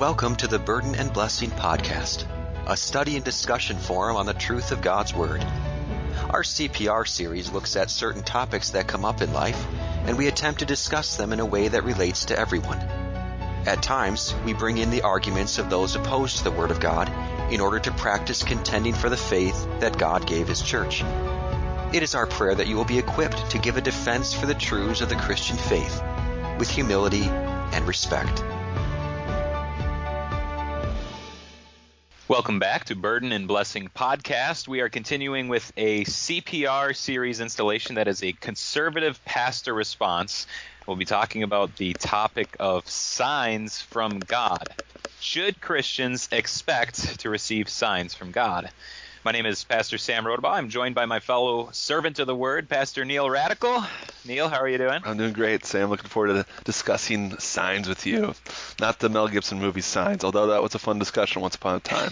Welcome to the Burden and Blessing Podcast, a study and discussion forum on the truth of God's Word. Our CPR series looks at certain topics that come up in life, and we attempt to discuss them in a way that relates to everyone. At times, we bring in the arguments of those opposed to the Word of God in order to practice contending for the faith that God gave His church. It is our prayer that you will be equipped to give a defense for the truths of the Christian faith with humility and respect. Welcome back to Burden and Blessing Podcast. We are continuing with a CPR series installation that is a conservative pastor response. We'll be talking about the topic of signs from God. Should Christians expect to receive signs from God? My name is Pastor Sam Rodabaugh. I'm joined by my fellow servant of the Word, Pastor Neil Radical. Neil, how are you doing? I'm doing great, Sam. Looking forward to discussing Signs with you. Not the Mel Gibson movie Signs, although that was a fun discussion once upon a time.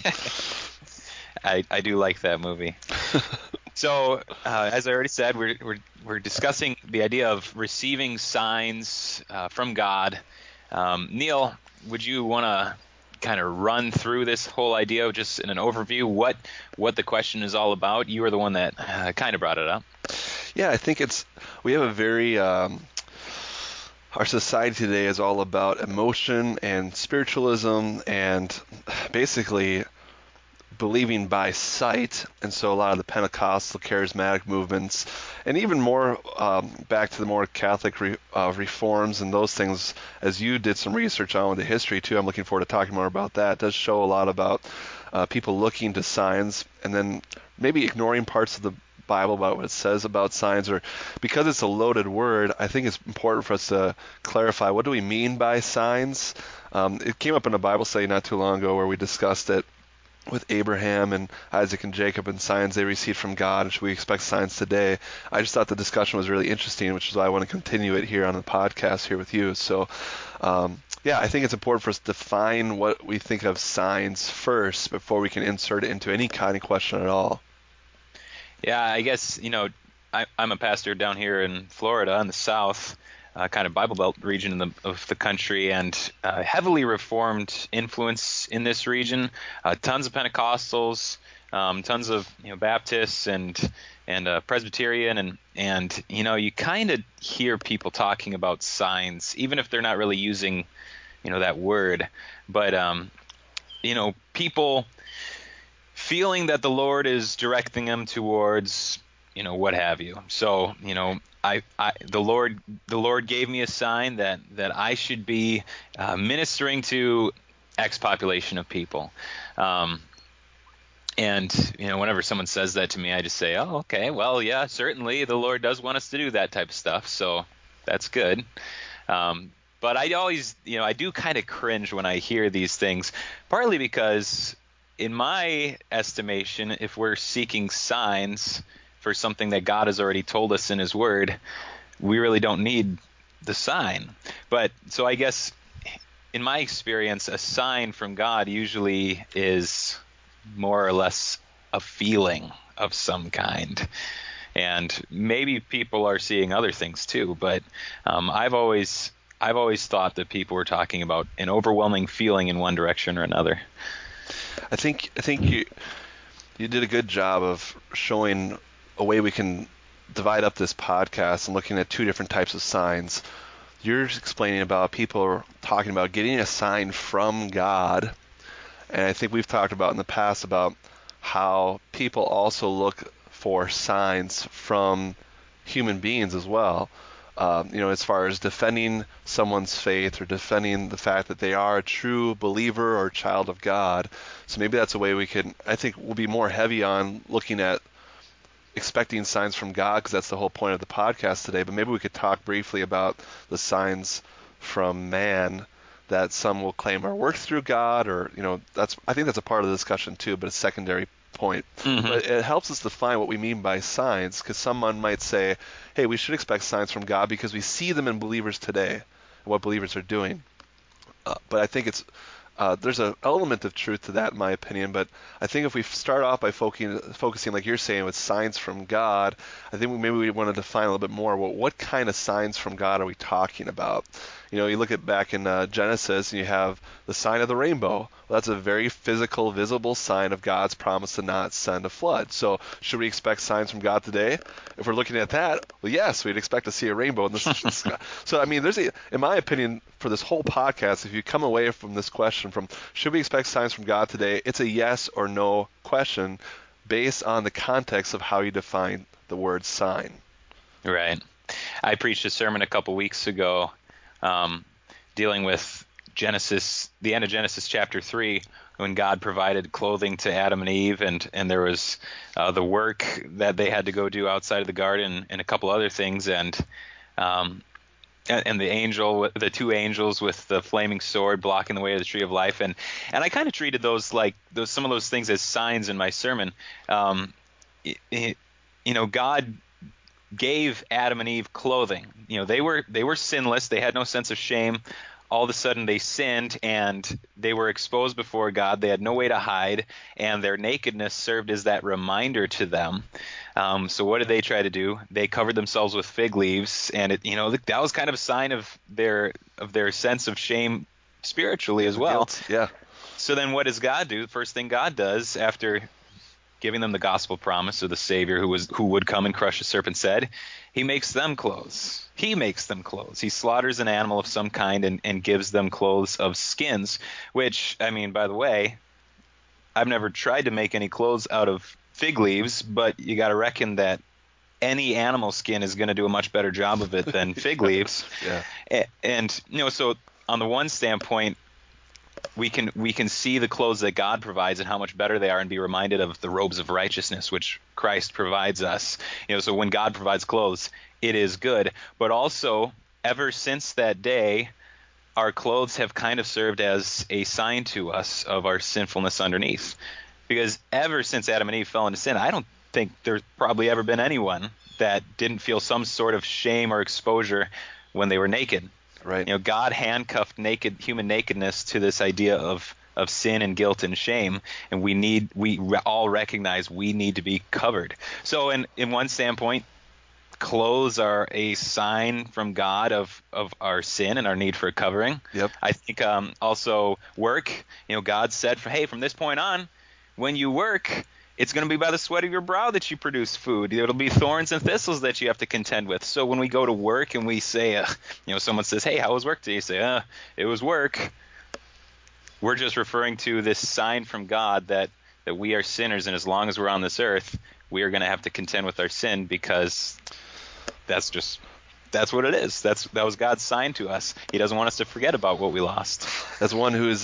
I do like that movie. So, as I already said, we're discussing the idea of receiving signs from God. Neil, would you want to kind of run through this whole idea just in an overview, what the question is all about? You were the one that kind of brought it up. Yeah, I think we have a very our society today is all about emotion and spiritualism and basically believing by sight, and so a lot of the Pentecostal charismatic movements, and even more back to the more Catholic reforms and those things, as you did some research on with the history too. I'm looking forward to talking more about that. It does show a lot about people looking to signs and then maybe ignoring parts of the Bible about what it says about signs, or because it's a loaded word, I think it's important for us to clarify what do we mean by signs. It came up in a Bible study not too long ago where we discussed it with Abraham and Isaac and Jacob and signs they received from God, and should we expect signs today? I just thought the discussion was really interesting, which is why I want to continue it here on the podcast here with you. So, I think it's important for us to define what we think of signs first before we can insert it into any kind of question at all. Yeah, I guess, I'm a pastor down here in Florida in the South, kind of Bible Belt region of the country, and heavily Reformed influence in this region. Tons of Pentecostals, tons of Baptists and Presbyterian, and you kind of hear people talking about signs, even if they're not really using that word. But people feeling that the Lord is directing them towards what have you. So the Lord gave me a sign that I should be ministering to X population of people. And whenever someone says that to me, I just say, oh, okay, well, yeah, certainly the Lord does want us to do that type of stuff, so that's good. But I always, I do kind of cringe when I hear these things, partly because in my estimation, if we're seeking signs for something that God has already told us in His Word, we really don't need the sign. But so I guess in my experience, a sign from God usually is more or less a feeling of some kind. And maybe people are seeing other things too, but I've always thought that people were talking about an overwhelming feeling in one direction or another. I think you did a good job of showing a way we can divide up this podcast and looking at two different types of signs. You're explaining about people talking about getting a sign from God, and I think we've talked about in the past about how people also look for signs from human beings as well. As far as defending someone's faith or defending the fact that they are a true believer or child of God. So maybe that's a way I think we'll be more heavy on looking at expecting signs from God, because that's the whole point of the podcast today. But maybe we could talk briefly about the signs from man that some will claim are worked through God, or I think that's a part of the discussion too, but a secondary point. Mm-hmm. But it helps us define what we mean by signs, because someone might say, hey, we should expect signs from God because we see them in believers today and what believers are doing. But I think it's there's an element of truth to that, in my opinion, but I think if we start off by focusing, like you're saying, with signs from God, I think maybe we want to define a little bit more. What kind of signs from God are we talking about? You look at back in Genesis, and you have the sign of the rainbow. Well, that's a very physical, visible sign of God's promise to not send a flood. So should we expect signs from God today? If we're looking at that, well, yes, we'd expect to see a rainbow in the sky. So, I mean, in my opinion, for this whole podcast, if you come away from this question from should we expect signs from God today, it's a yes or no question based on the context of how you define the word sign. Right. I preached a sermon a couple weeks ago dealing with the end of Genesis chapter 3, when God provided clothing to Adam and Eve, and there was the work that they had to go do outside of the garden and a couple other things, and the two angels with the flaming sword blocking the way of the tree of life, and I kind of treated some of those things as signs in my sermon. God gave Adam and Eve clothing. They were sinless. They had no sense of shame. All of a sudden they sinned and they were exposed before God. They had no way to hide, and their nakedness served as that reminder to them. So what did they try to do? They covered themselves with fig leaves, and that was kind of a sign of their sense of shame spiritually as well. Guilt. Yeah. So then what does God do? The first thing God does after giving them the gospel promise of the Savior who would come and crush the serpent's head, he makes them clothes. He makes them clothes. He slaughters an animal of some kind and gives them clothes of skins, which, I mean, by the way, I've never tried to make any clothes out of fig leaves, but you got to reckon that any animal skin is going to do a much better job of it than fig leaves. Yeah. And so on the one standpoint, we can see the clothes that God provides and how much better they are, and be reminded of the robes of righteousness which Christ provides us. So when God provides clothes, it is good. But also, ever since that day, our clothes have kind of served as a sign to us of our sinfulness underneath. Because ever since Adam and Eve fell into sin, I don't think there's probably ever been anyone that didn't feel some sort of shame or exposure when they were naked. Right. God handcuffed human nakedness to this idea of sin and guilt and shame, and we all recognize we need to be covered. So in one standpoint, clothes are a sign from God of our sin and our need for a covering. Yep. I think also work. God said, from this point on, when you work, it's going to be by the sweat of your brow that you produce food. It'll be thorns and thistles that you have to contend with. So when we go to work and we say, someone says, "Hey, how was work today?" You say, "It was work." We're just referring to this sign from God that we are sinners, and as long as we're on this earth, we are going to have to contend with our sin, because that's what it is. That was God's sign to us. He doesn't want us to forget about what we lost. As one who's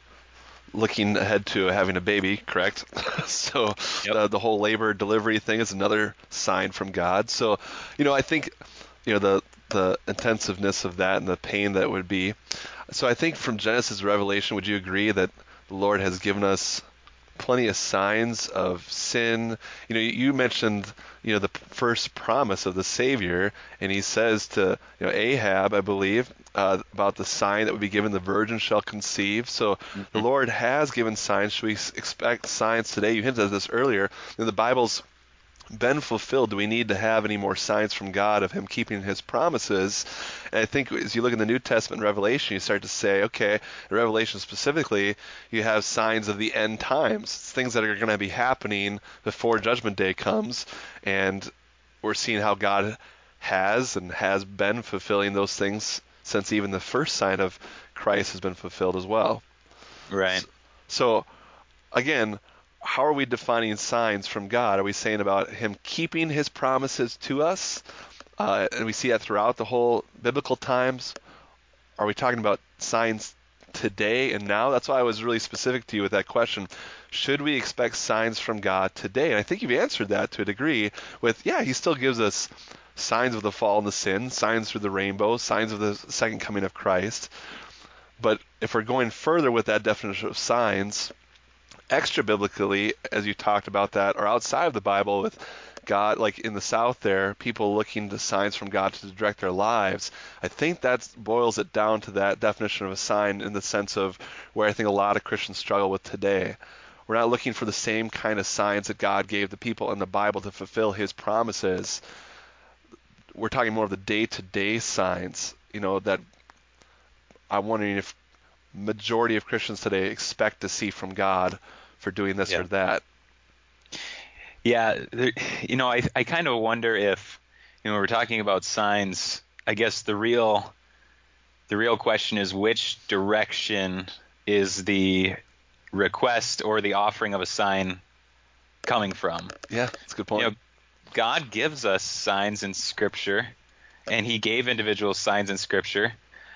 looking ahead to having a baby, correct? So Yep. the whole labor delivery thing is another sign from God. So, I think, the intensiveness of that and the pain that would be. So I think from Genesis to Revelation, would you agree that the Lord has given us plenty of signs of sin? You mentioned, the first promise of the Savior, and he says to, Ahab, I believe, about the sign that would be given, the virgin shall conceive. So the Lord has given signs. Should we expect signs today? You hinted at this earlier. The Bible's been fulfilled. Do we need to have any more signs from God of him keeping his promises? And I think as you look in the New Testament and Revelation, you start to say, okay, in Revelation specifically, you have signs of the end times, things that are going to be happening before Judgment Day comes, and we're seeing how God has been fulfilling those things since even the first sign of Christ has been fulfilled as well. Right. So again, how are we defining signs from God? Are we saying about him keeping his promises to us? And we see that throughout the whole biblical times. Are we talking about signs today and now? That's why I was really specific to you with that question. Should we expect signs from God today? And I think you've answered that to a degree with, he still gives us signs of the fall and the sin, signs through the rainbow, signs of the second coming of Christ. But if we're going further with that definition of signs, extra biblically, as you talked about that, or outside of the Bible with God, like in the South there, people looking to signs from God to direct their lives. I think that boils it down to that definition of a sign in the sense of where I think a lot of Christians struggle with today. We're not looking for the same kind of signs that God gave the people in the Bible to fulfill his promises. We're talking more of the day-to-day signs, that I'm wondering if majority of Christians today expect to see from God for doing this or that. Yeah, I kind of wonder if, we're talking about signs, I guess the real question is which direction is the request or the offering of a sign coming from? Yeah, that's a good point. God gives us signs in Scripture, and he gave individuals signs in Scripture.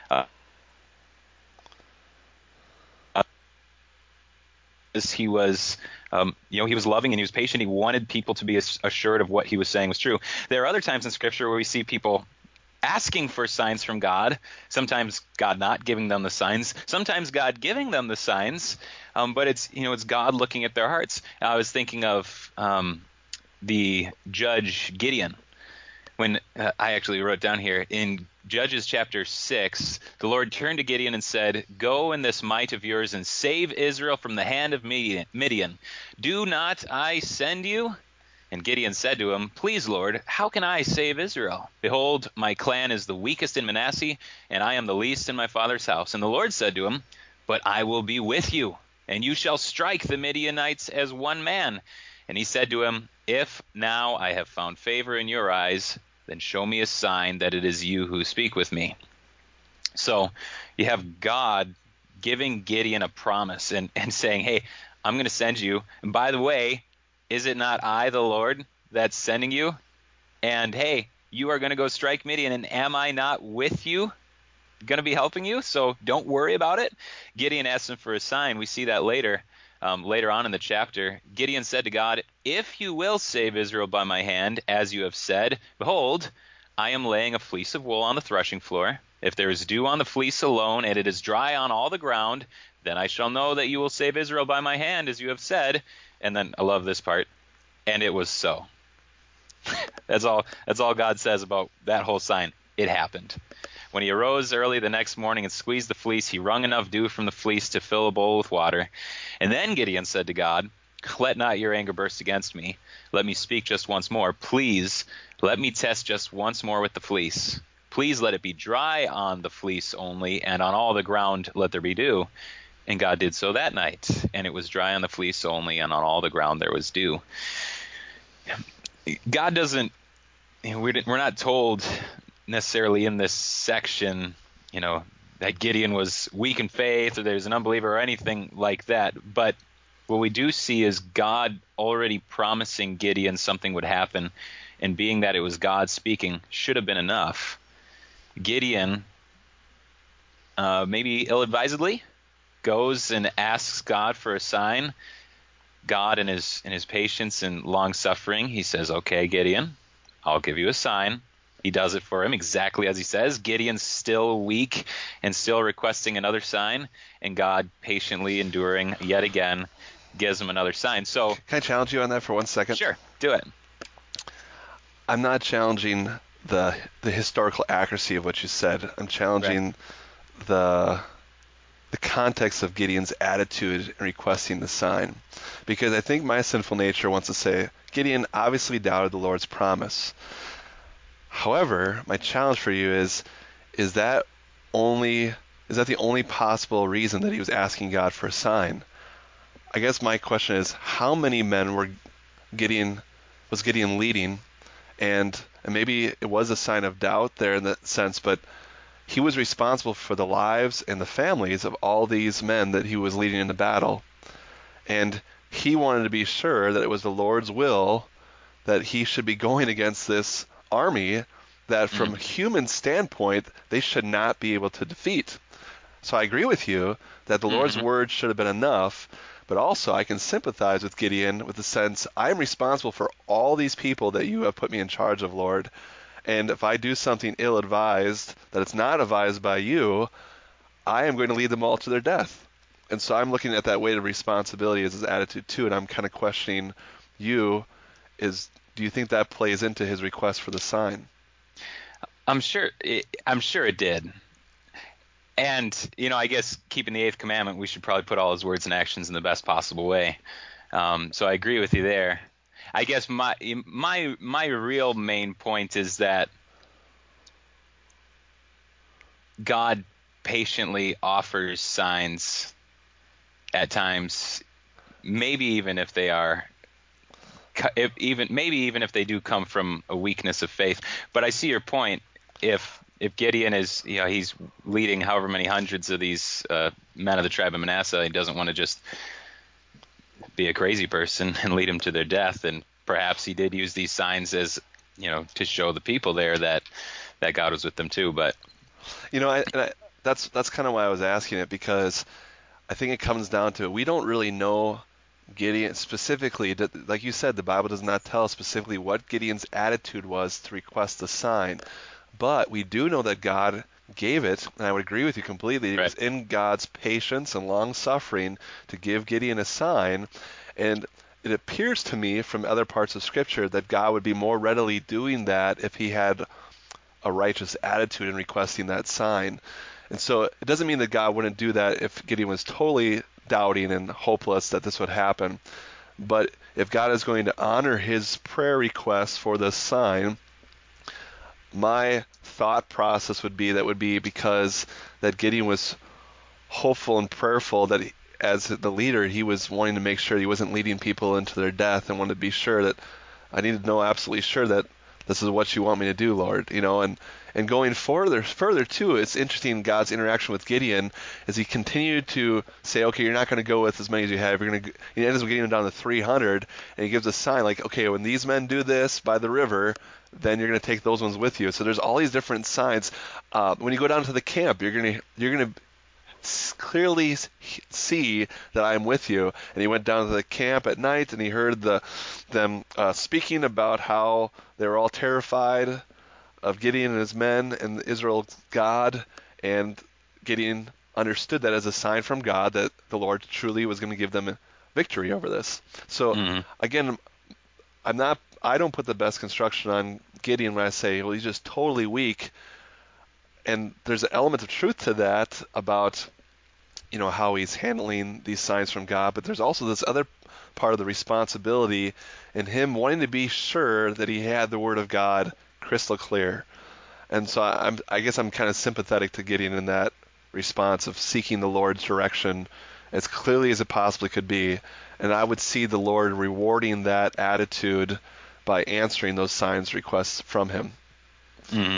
He was, he was loving and he was patient. He wanted people to be assured of what he was saying was true. There are other times in Scripture where we see people asking for signs from God. Sometimes God not giving them the signs. Sometimes God giving them the signs. But it's God looking at their hearts. I was thinking of the judge Gideon. When I actually wrote down here in Judges chapter 6, the Lord turned to Gideon and said, "Go in this might of yours and save Israel from the hand of Midian. Do not I send you?" And Gideon said to him, "Please, Lord, how can I save Israel? Behold, my clan is the weakest in Manasseh, and I am the least in my father's house." And the Lord said to him, "But I will be with you, and you shall strike the Midianites as one man." And he said to him, "If now I have found favor in your eyes, then show me a sign that it is you who speak with me." So you have God giving Gideon a promise and saying, "Hey, I'm going to send you. And by the way, is it not I, the Lord, that's sending you? And hey, you are going to go strike Midian, and am I not with you? Going to be helping you? So don't worry about it." Gideon asked him for a sign. We see that later on in the chapter. Gideon said to God, "If you will save Israel by my hand, as you have said, behold, I am laying a fleece of wool on the threshing floor. If there is dew on the fleece alone, and it is dry on all the ground, then I shall know that you will save Israel by my hand, as you have said." And then I love this part. And it was so. That's all God says about that whole sign. It happened. When he arose early the next morning and squeezed the fleece, he wrung enough dew from the fleece to fill a bowl with water. And then Gideon said to God, "Let not your anger burst against me. Let me speak just once more. Please, let me test just once more with the fleece. Please let it be dry on the fleece only, and on all the ground let there be dew." And God did so that night, and it was dry on the fleece only, and on all the ground there was dew. God doesn't, we're not told necessarily in this section, that Gideon was weak in faith or there's an unbeliever or anything like that. But what we do see is God already promising Gideon something would happen, and being that it was God speaking should have been enough. Gideon, maybe ill-advisedly, goes and asks God for a sign. God, in his patience and long-suffering, he says, "Okay, Gideon, I'll give you a sign." He does it for him exactly as he says. Gideon's still weak and still requesting another sign, and God, patiently enduring yet again, gives him another sign. So, can I challenge you on that for 1 second? Sure, do it. I'm not challenging the historical accuracy of what you said. I'm challenging the context of Gideon's attitude in requesting the sign. Because I think my sinful nature wants to say, Gideon obviously doubted the Lord's promise. However, my challenge for you is that the only possible reason that he was asking God for a sign? I guess my question is, how many men was Gideon leading? And maybe it was a sign of doubt there in that sense, but he was responsible for the lives and the families of all these men that he was leading into battle. And he wanted to be sure that it was the Lord's will that he should be going against this army that from a human standpoint they should not be able to defeat. So I agree with you that the Lord's word should have been enough, but also I can sympathize with Gideon with the sense, I'm responsible for all these people that you have put me in charge of, Lord. And if I do something ill-advised, that it's not advised by you, I am going to lead them all to their death. And so I'm looking at that weight of responsibility as his attitude too, and I'm kind of questioning you, is do you think that plays into his request for the sign? I'm sure it did. And, I guess keeping the eighth commandment, we should probably put all his words and actions in the best possible way. So I agree with you there. I guess my real main point is that God patiently offers signs at times, maybe even if they are even if they do come from a weakness of faith. But I see your point. If Gideon is, he's leading however many hundreds of these men of the tribe of Manasseh, he doesn't want to just be a crazy person and lead them to their death. And perhaps he did use these signs as, to show the people there that God was with them too. But that's kind of why I was asking it, because I think it comes down to, we don't really know Gideon specifically. Like you said, the Bible does not tell us specifically what Gideon's attitude was to request the sign, but we do know that God gave it, and I would agree with you completely. It was in God's patience and long suffering to give Gideon a sign, and it appears to me from other parts of Scripture that God would be more readily doing that if he had a righteous attitude in requesting that sign. And so it doesn't mean that God wouldn't do that if Gideon was totally doubting and hopeless that this would happen. But if God is going to honor his prayer request for this sign, my thought process would be because that Gideon was hopeful and prayerful, that as the leader, he was wanting to make sure he wasn't leading people into their death, and wanted to be sure that I need to know absolutely sure that this is what you want me to do, Lord. And going further too, it's interesting, God's interaction with Gideon as he continued to say, okay, you're not going to go with as many as you have. He ends up getting them down to 300, and he gives a sign like, okay, when these men do this by the river, then you're going to take those ones with you. So there's all these different signs. When you go down to the camp, you're going to clearly see that I am with you. And he went down to the camp at night, and he heard them speaking about how they were all terrified of Gideon and his men and Israel's God, and Gideon understood that as a sign from God that the Lord truly was going to give them victory over this. So again, I don't put the best construction on Gideon when I say, well, he's just totally weak. And there's an element of truth to that about, how he's handling these signs from God. But there's also this other part of the responsibility in him wanting to be sure that he had the Word of God crystal clear. And so I guess I'm kind of sympathetic to Gideon in that response of seeking the Lord's direction as clearly as it possibly could be. And I would see the Lord rewarding that attitude by answering those signs requests from him. Mm-hmm.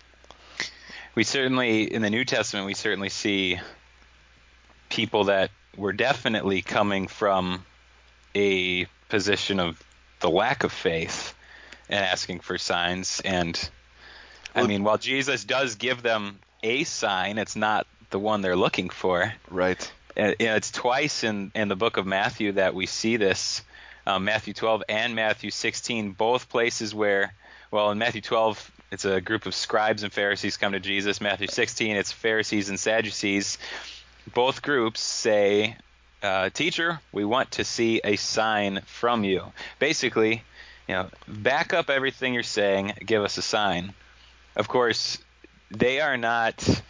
We certainly, in the New Testament, we certainly see people that were definitely coming from a position of the lack of faith and asking for signs. And while Jesus does give them a sign, it's not the one they're looking for. Right. It's twice in the book of Matthew that we see this, Matthew 12 and Matthew 16, both places where, in Matthew 12, it's a group of scribes and Pharisees come to Jesus. Matthew 16, it's Pharisees and Sadducees. Both groups say, teacher, we want to see a sign from you. Basically, back up everything you're saying, give us a sign. Of course, they are not,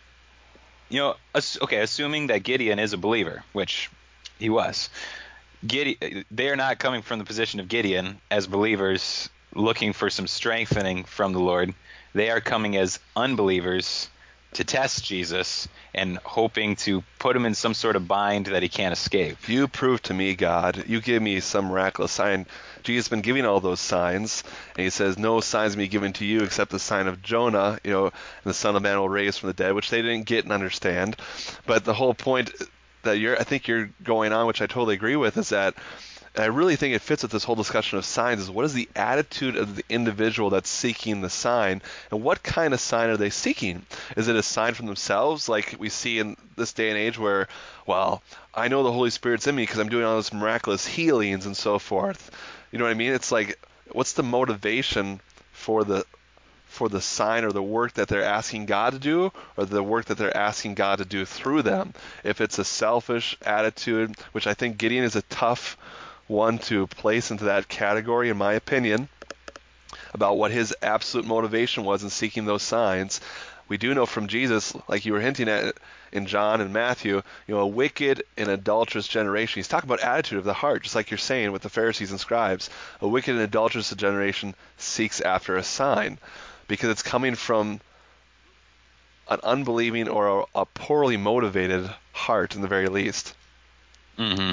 assuming that Gideon is a believer, which he was. They are not coming from the position of Gideon as believers looking for some strengthening from the Lord. They are coming as unbelievers to test Jesus and hoping to put him in some sort of bind that he can't escape. You prove to me, God, you give me some miraculous sign. Jesus has been giving all those signs, and he says, no signs will be given to you except the sign of Jonah, and the Son of Man will raise from the dead, which they didn't get and understand. But the whole point that I think you're going on, which I totally agree with, is that, and I really think it fits with this whole discussion of signs, is what is the attitude of the individual that's seeking the sign, and what kind of sign are they seeking? Is it a sign from themselves, like we see in this day and age where, I know the Holy Spirit's in me because I'm doing all this miraculous healings and so forth. You know what I mean? It's like, what's the motivation for the sign or the work that they're asking God to do, or the work that they're asking God to do through them? If it's a selfish attitude, which I think Gideon is a tough one to place into that category, in my opinion, about what his absolute motivation was in seeking those signs. We do know from Jesus, like you were hinting at in John and Matthew, a wicked and adulterous generation. He's talking about attitude of the heart, just like you're saying with the Pharisees and scribes. A wicked and adulterous generation seeks after a sign because it's coming from an unbelieving or a poorly motivated heart, in the very least. Mm-hmm.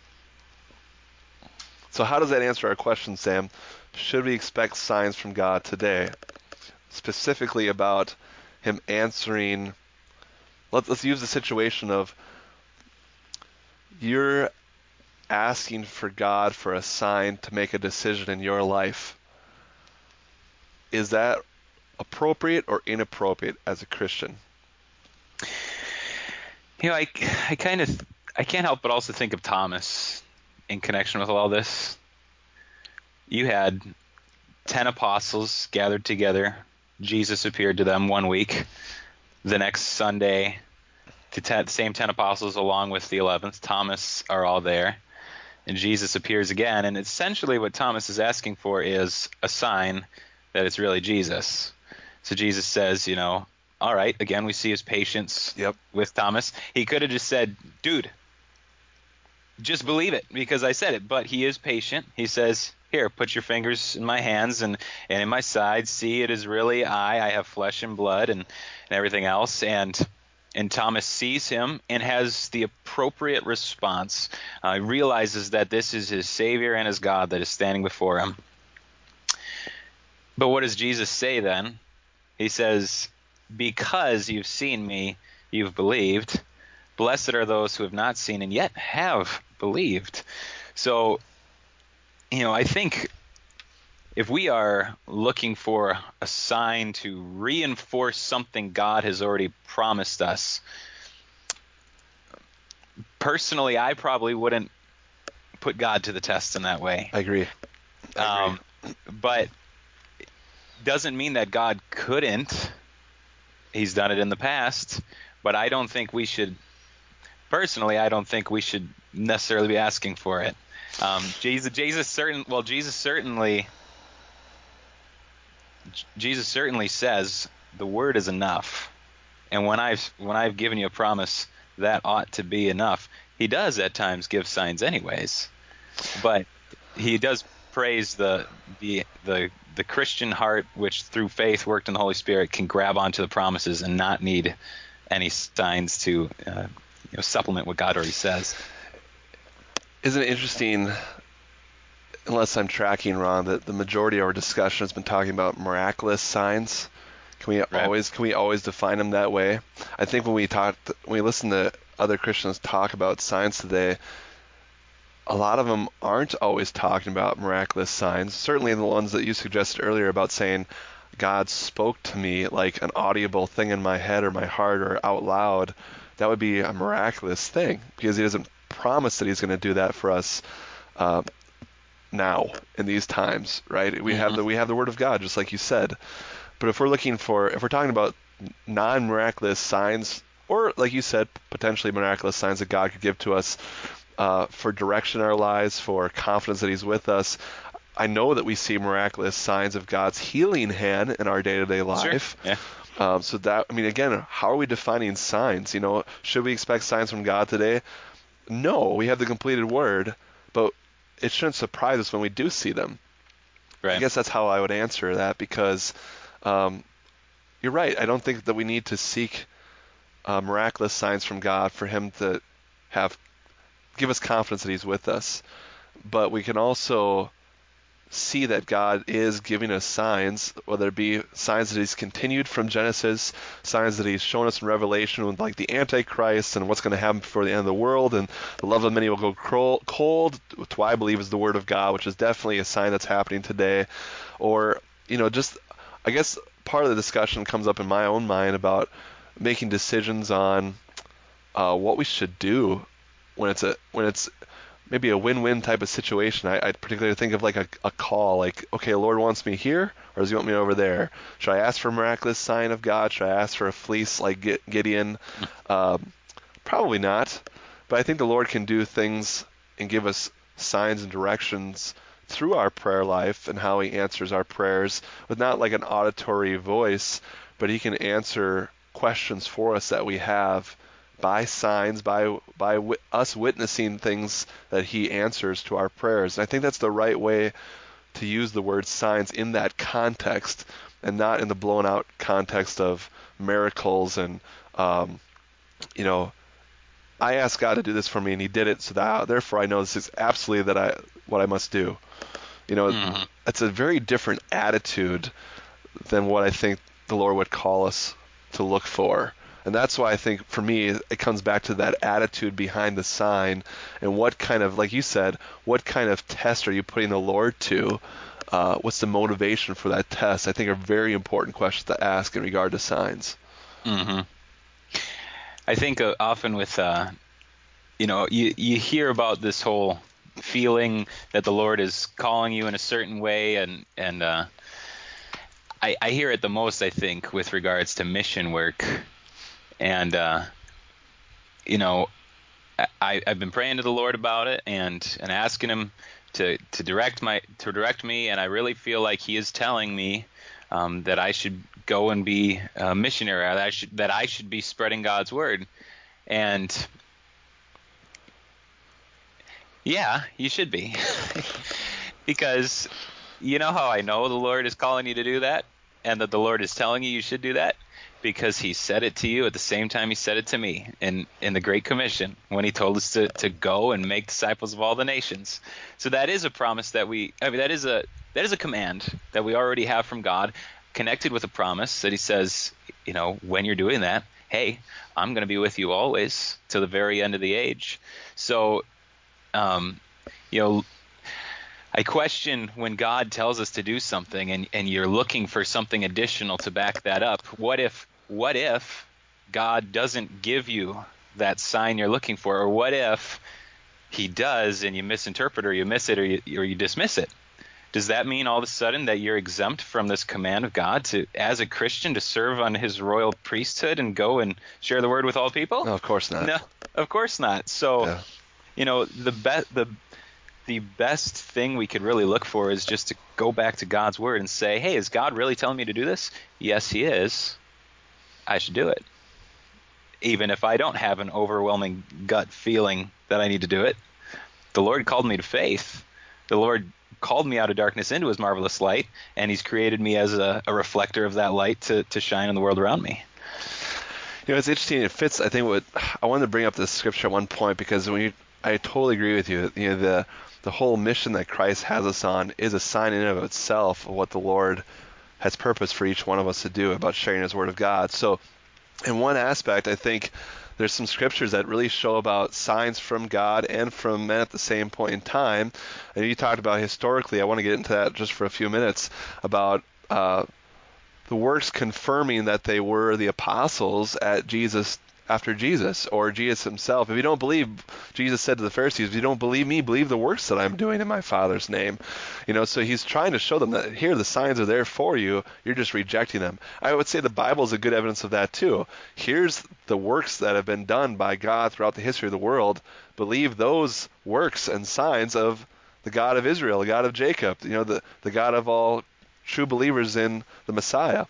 So how does that answer our question, Sam? Should we expect signs from God today? Specifically about him answering, let's use the situation of you're asking for God for a sign to make a decision in your life. Is that appropriate or inappropriate as a Christian? I can't help but also think of Thomas in connection with all this. You had 10 apostles gathered together. Jesus appeared to them one week. The next Sunday, the same 10 apostles along with the 11th, Thomas, are all there. And Jesus appears again. And essentially what Thomas is asking for is a sign that it's really Jesus. So Jesus says, all right, again, we see his patience with Thomas. He could have just said, dude, just believe it because I said it. But he is patient. He says, here, put your fingers in my hands and in my side. See, it is really I have flesh and blood and everything else. And Thomas sees him and has the appropriate response. He realizes that this is his Savior and his God that is standing before him. But what does Jesus say then? He says, because you've seen me, you've believed. Blessed are those who have not seen and yet have believed. So, I think if we are looking for a sign to reinforce something God has already promised us, personally, I probably wouldn't put God to the test in that way. I agree. But doesn't mean that God couldn't. He's done it in the past, but I don't think we should necessarily be asking for it. Jesus certainly says the word is enough, and when I've given you a promise, that ought to be enough. He does at times give signs anyways, but he does praise the Christian heart, which through faith worked in the Holy Spirit can grab onto the promises and not need any signs to supplement what God already says. Isn't it interesting, unless I'm tracking wrong, that the majority of our discussion has been talking about miraculous signs? Can we always define them that way? I think when we listen to other Christians talk about signs today, a lot of them aren't always talking about miraculous signs. Certainly the ones that you suggested earlier about saying God spoke to me like an audible thing in my head or my heart or out loud, that would be a miraculous thing because he doesn't promise that he's going to do that for us now in these times, right? We have the word of God, just like you said. But if we're talking about non-miraculous signs, or like you said, potentially miraculous signs that God could give to us for direction in our lives, for confidence that he's with us, I know that we see miraculous signs of God's healing hand in our day-to-day life. Sure. Yeah. So that, again, how are we defining signs? Should we expect signs from God today? No, we have the completed word, but it shouldn't surprise us when we do see them. Right. I guess that's how I would answer that because you're right. I don't think that we need to seek miraculous signs from God for him to give us confidence that he's with us. But we can also see that God is giving us signs, whether it be signs that he's continued from Genesis, signs that he's shown us in Revelation with like the Antichrist and what's going to happen before the end of the world, and the love of many will go cold, which I believe is the word of God, which is definitely a sign that's happening today. Or, just, I guess part of the discussion comes up in my own mind about making decisions on what we should do when it's maybe a win-win type of situation. I particularly think of like a call, like, okay, Lord wants me here, or does he want me over there? Should I ask for a miraculous sign of God? Should I ask for a fleece like Gideon? Probably not. But I think the Lord can do things and give us signs and directions through our prayer life and how he answers our prayers with not like an auditory voice, but he can answer questions for us that we have by signs, by us witnessing things that he answers to our prayers. And I think that's the right way to use the word signs in that context, and not in the blown out context of miracles and I asked God to do this for me and he did it, so therefore I know this is absolutely what I must do. It's a very different attitude than what I think the Lord would call us to look for. And that's why I think, for me, it comes back to that attitude behind the sign, and what kind of, like you said, what kind of test are you putting the Lord to? What's the motivation for that test? I think are very important questions to ask in regard to signs. Mm-hmm. I think often with, you hear about this whole feeling that the Lord is calling you in a certain way, and I hear it the most, I think, with regards to mission work. And, I've been praying to the Lord about it and asking him to direct me, and I really feel like he is telling me that I should go and be a missionary, that I should be spreading God's word. And yeah, you should be. Because you know how I know the Lord is calling you to do that, and that the Lord is telling you should do that? Because he said it to you at the same time he said it to me in the Great Commission, when he told us to go and make disciples of all the nations. So that is a promise that that is a command that we already have from God, connected with a promise that he says, when you're doing that, hey, I'm going to be with you always to the very end of the age. So, I question when God tells us to do something and you're looking for something additional to back that up. What if God doesn't give you that sign you're looking for? Or what if he does and you misinterpret, or you miss it, or you dismiss it? Does that mean all of a sudden that you're exempt from this command of God to, as a Christian, to serve on his royal priesthood and go and share the word with all people? No, of course not. No, of course not. So, yeah. The best thing we could really look for is just to go back to God's word and say, hey, is God really telling me to do this? Yes, he is. I should do it. Even if I don't have an overwhelming gut feeling that I need to do it. The Lord called me to faith. The Lord called me out of darkness into his marvelous light, and he's created me as a reflector of that light to shine in the world around me. It's interesting. It fits, I think, I wanted to bring up this scripture at one point, because I totally agree with you. The whole mission that Christ has us on is a sign in and of itself of what the Lord has purposed for each one of us to do about sharing his word of God. So in one aspect, I think there's some scriptures that really show about signs from God and from men at the same point in time. And you talked about historically. I want to get into that just for a few minutes, about the works confirming that they were the apostles after Jesus, or Jesus himself. If you don't believe, Jesus said to the Pharisees, if you don't believe me, believe the works that I'm doing in my Father's name. So he's trying to show them that here the signs are there for you, you're just rejecting them. I would say the Bible is a good evidence of that too. Here's the works that have been done by God throughout the history of the world. Believe those works and signs of the God of Israel, the God of Jacob, the God of all true believers in the Messiah.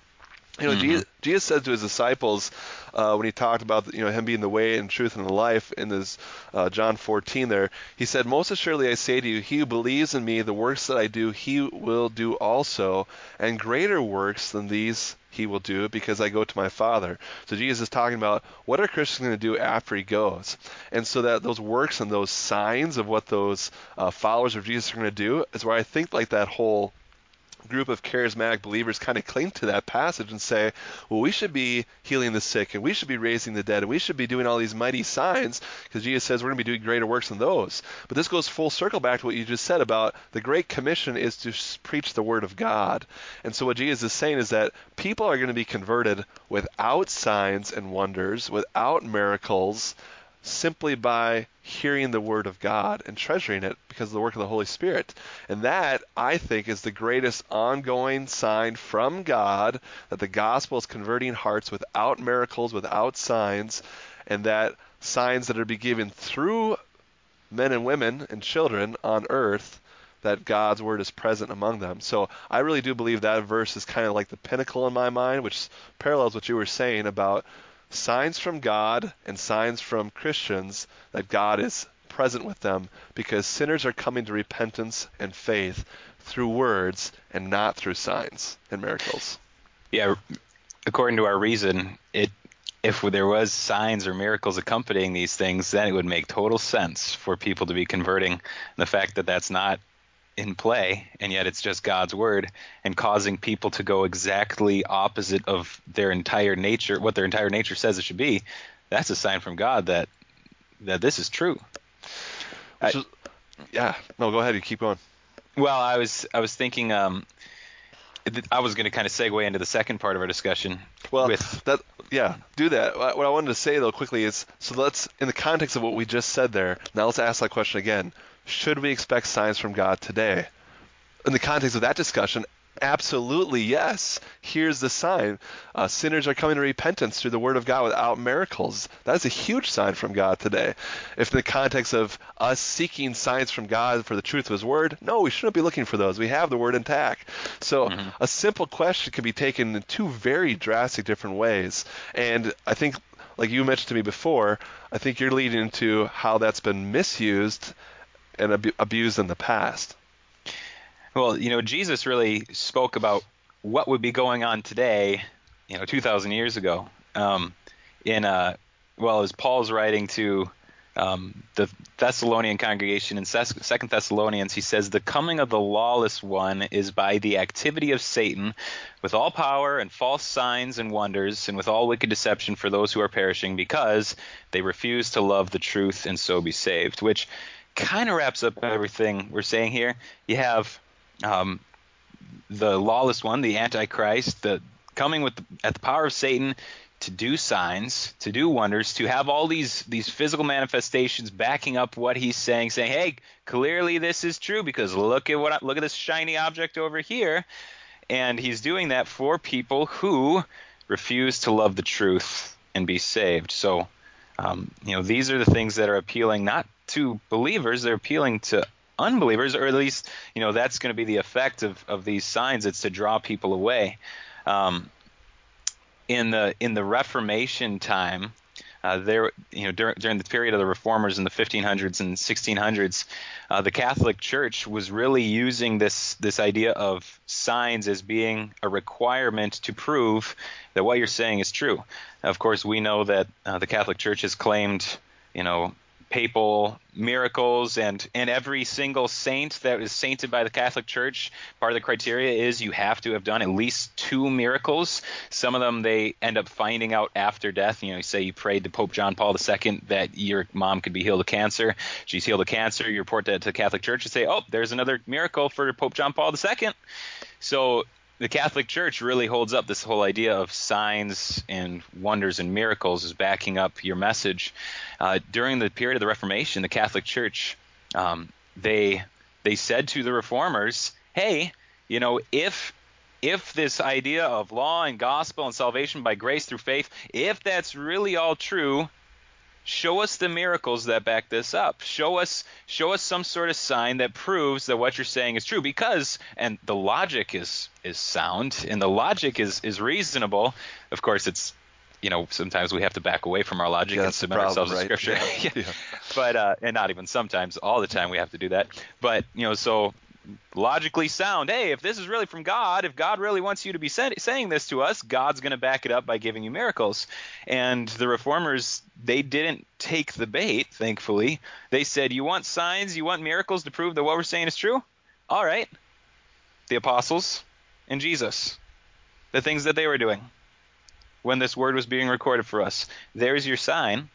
Jesus said to his disciples when he talked about him being the way and truth and the life in his John 14 there, he said, most assuredly I say to you, he who believes in me, the works that I do, he will do also, and greater works than these he will do, because I go to my Father. So Jesus is talking about what are Christians going to do after he goes. And so that those works and those signs of what those followers of Jesus are going to do is where I think like that whole group of charismatic believers kind of cling to that passage and say, well, we should be healing the sick, and we should be raising the dead, and we should be doing all these mighty signs, because Jesus says we're going to be doing greater works than those. But this goes full circle back to what you just said about the Great Commission is to preach the Word of God. And so what Jesus is saying is that people are going to be converted without signs and wonders, without miracles, simply by hearing the Word of God and treasuring it because of the work of the Holy Spirit. And that, I think, is the greatest ongoing sign from God that the gospel is converting hearts without miracles, without signs, and that signs that are be given through men and women and children on earth that God's word is present among them. So I really do believe that verse is kind of like the pinnacle in my mind, which parallels what you were saying about signs from God and signs from Christians that God is present with them, because sinners are coming to repentance and faith through words and not through signs and miracles. Yeah, according to our reason, if there was signs or miracles accompanying these things, then it would make total sense for people to be converting. The fact that that's not in play, and yet it's just God's word, and causing people to go exactly opposite of their entire nature, what their entire nature says it should be, that's a sign from God that this is true. No, go ahead. You keep going. Well, I was thinking, I was going to kind of segue into the second part of our discussion. Well, do that. What I wanted to say though quickly is, so let's, in the context of what we just said there, now let's ask that question again. Should we expect signs from God today? In the context of that discussion, absolutely yes. Here's the sign. Sinners are coming to repentance through the word of God without miracles. That is a huge sign from God today. If in the context of us seeking signs from God for the truth of his word, no, we shouldn't be looking for those. We have the word intact. So a simple question can be taken in two very drastic different ways. And I think, like you mentioned to me before, I think you're leading into how that's been misused and abused in the past. Well, Jesus really spoke about what would be going on today, 2,000 years ago. As Paul's writing to the Thessalonian congregation in 2 Thessalonians, he says, "The coming of the lawless one is by the activity of Satan, with all power and false signs and wonders, and with all wicked deception for those who are perishing, because they refuse to love the truth and so be saved," which kind of wraps up everything we're saying here. You have the lawless one, the Antichrist, the coming at the power of Satan to do signs, to do wonders, to have all these physical manifestations backing up what he's saying, hey, clearly this is true because look at this shiny object over here. And he's doing that for people who refuse to love the truth and be saved. So, these are the things that are appealing not to believers, they're appealing to unbelievers, or at least, that's going to be the effect of these signs. It's to draw people away. In the Reformation time, during the period of the Reformers in the 1500s and 1600s, the Catholic Church was really using this idea of signs as being a requirement to prove that what you're saying is true. Of course, we know that the Catholic Church has claimed, papal miracles, and every single saint that is sainted by the Catholic Church, part of the criteria is you have to have done at least 2 miracles. Some of them they end up finding out after death. Say you prayed to Pope John Paul II that your mom could be healed of cancer. She's healed of cancer. You report that to the Catholic Church and say, oh, there's another miracle for Pope John Paul II. So the Catholic Church really holds up this whole idea of signs and wonders and miracles as backing up your message. During the period of the Reformation, the Catholic Church, they said to the Reformers, hey, if this idea of law and gospel and salvation by grace through faith, if that's really all true, show us the miracles that back this up. Show us some sort of sign that proves that what you're saying is true. Because, and the logic is sound, and the logic is reasonable. Of course, it's, sometimes we have to back away from our logic and submit ourselves to Scripture. Yeah. But and not even sometimes, all the time we have to do that. But so logically sound. Hey, if this is really from God, if God really wants you to be saying this to us, God's going to back it up by giving you miracles. And the Reformers, they didn't take the bait, thankfully. They said, you want signs, you want miracles to prove that what we're saying is true? All right. The apostles and Jesus, the things that they were doing when this word was being recorded for us. There's your sign,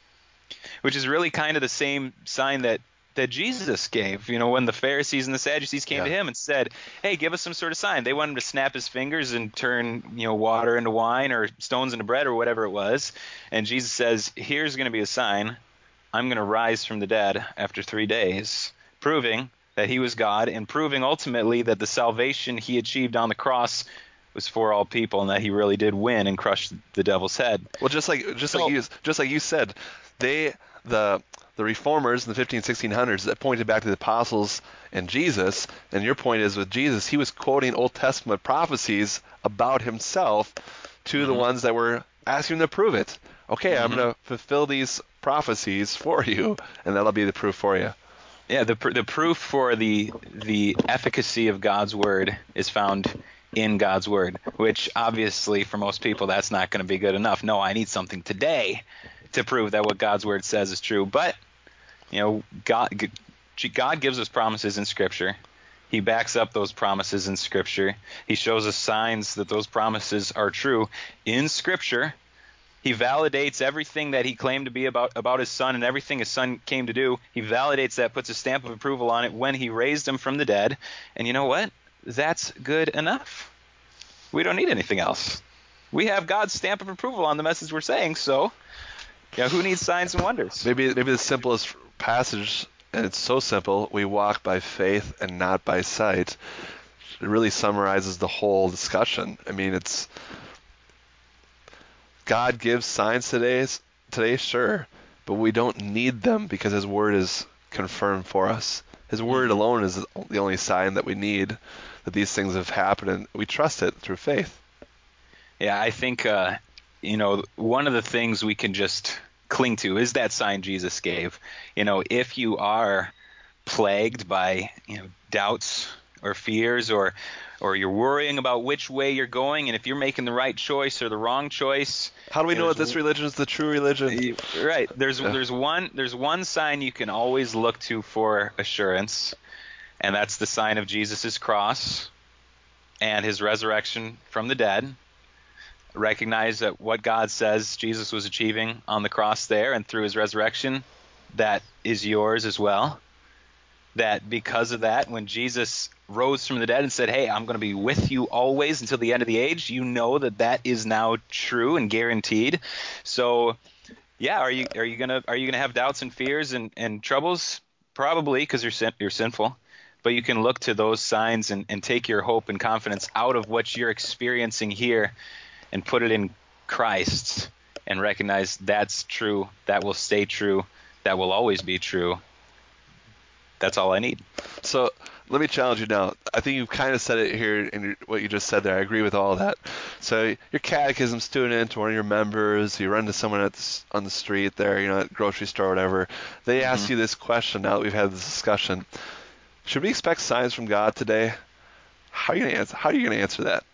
which is really kind of the same sign that Jesus gave, when the Pharisees and the Sadducees came to him and said, hey, give us some sort of sign. They wanted him to snap his fingers and turn, water into wine or stones into bread or whatever it was. And Jesus says, here's going to be a sign. I'm going to rise from the dead after 3 days, proving that he was God and proving ultimately that the salvation he achieved on the cross was for all people and that he really did win and crush the devil's head. Well, just like you said, the reformers in the 1600s that pointed back to the apostles and Jesus. And your point is with Jesus, he was quoting Old Testament prophecies about himself to the ones that were asking him to prove it. Okay, I'm going to fulfill these prophecies for you, and that'll be the proof for you. Yeah, the proof for the efficacy of God's word is found in God's word, which obviously for most people that's not going to be good enough. No, I need something today to prove that what God's word says is true. But God gives us promises in Scripture. He backs up those promises in Scripture. He shows us signs that those promises are true in Scripture. He validates everything that he claimed to be about his son and everything his son came to do. He validates that, puts a stamp of approval on it when he raised him from the dead. And you know what? That's good enough. We don't need anything else. We have God's stamp of approval on the message we're saying, so who needs signs and wonders? Maybe the simplest passage, and it's so simple, we walk by faith and not by sight. It really summarizes the whole discussion. I mean, it's God gives signs today, sure, but we don't need them because his word is confirmed for us. His word alone is the only sign that we need that these things have happened, and we trust it through faith. Yeah, I think one of the things we can just cling to is that sign Jesus gave. If you are plagued by doubts or fears, or you're worrying about which way you're going, and if you're making the right choice or the wrong choice. How do we know that this religion is the true religion? Right. There's one sign you can always look to for assurance, and that's the sign of Jesus' cross and his resurrection from the dead. Recognize that what God says Jesus was achieving on the cross there and through his resurrection, that is yours as well. That because of that, when Jesus rose from the dead and said, hey, I'm going to be with you always until the end of the age, you know that is now true and guaranteed. So, yeah, are you gonna have doubts and fears and troubles? Probably, because you're sinful. But you can look to those signs and take your hope and confidence out of what you're experiencing here and put it in Christ and recognize that's true, that will stay true, that will always be true. That's all I need. So let me challenge you now. I think you kind of said it here in what you just said there. I agree with all that. So your catechism student, one of your members, you run into someone on the street there, at the grocery store or whatever. They ask you this question now that we've had this discussion. Should we expect signs from God today? How are you going to answer that?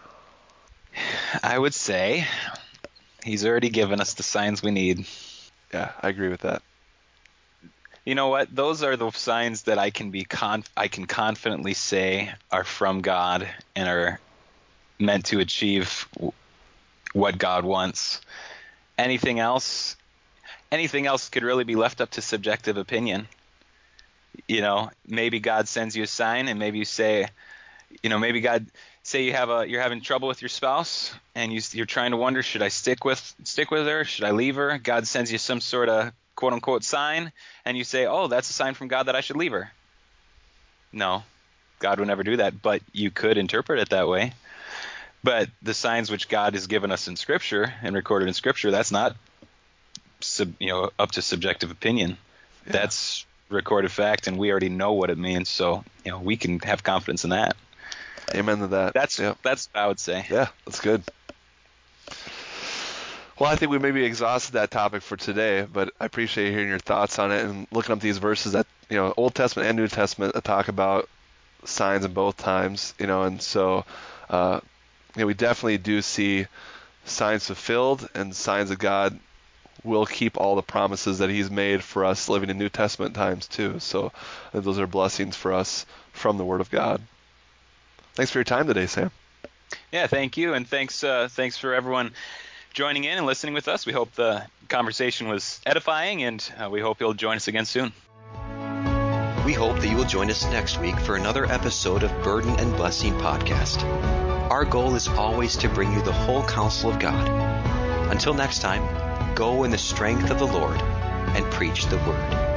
I would say he's already given us the signs we need. Yeah, I agree with that. You know what? Those are the signs that I can confidently say are from God and are meant to achieve what God wants. Anything else could really be left up to subjective opinion. Maybe God sends you a sign, and maybe you say, maybe God say you're having trouble with your spouse, and you're trying to wonder, should I stick with her? Should I leave her? God sends you some sort of quote unquote sign, and you say, oh, that's a sign from God that I should leave her. No, God would never do that, but you could interpret it that way. But the signs which God has given us in Scripture and recorded in Scripture, that's not up to subjective opinion. Yeah. That's recorded fact, and we already know what it means, so we can have confidence in that. Amen to that. That's what I would say. Yeah, that's good. Well, I think we maybe exhausted that topic for today, but I appreciate hearing your thoughts on it and looking up these verses that Old Testament and New Testament that talk about signs in both times, and so we definitely do see signs fulfilled and signs that God will keep all the promises that he's made for us living in New Testament times too. So those are blessings for us from the Word of God. Thanks for your time today, Sam. Yeah, thank you, and thanks for everyone joining in and listening with us. We hope the conversation was edifying, and we hope you'll join us again soon. We hope that you will join us next week for another episode of Burden and Blessing Podcast. Our goal is always to bring you the whole counsel of God. Until next time, go in the strength of the Lord and preach the word.